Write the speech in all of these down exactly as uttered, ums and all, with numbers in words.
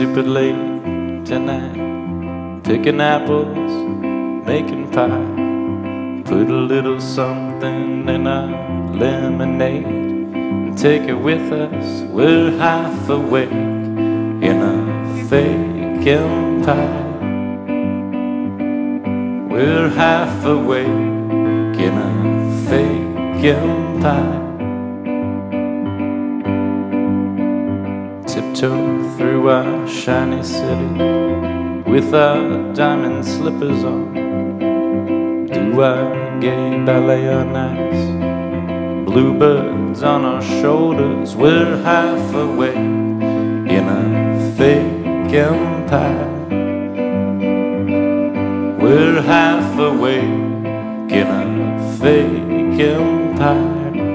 super late tonight, picking apples, making pie. Put a little something in our lemonade and take it with us. We're half awake in a fake empire. We're half awake in a fake empire. Tiptoe through our shiny city with our diamond slippers on. Do our gay ballet on ice, bluebirds on our shoulders. We're half awake in a fake empire. We're half awake in a fake empire.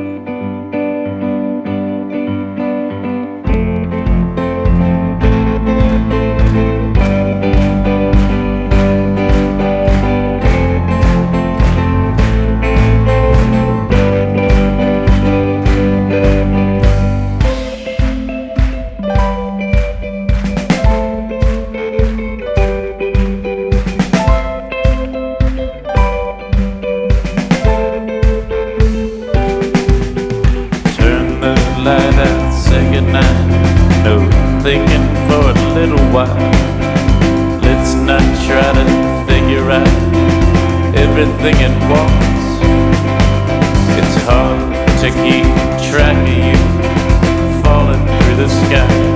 No thinking for a little while. Let's not try to figure out everything at once. It's hard to keep track of you falling through the sky.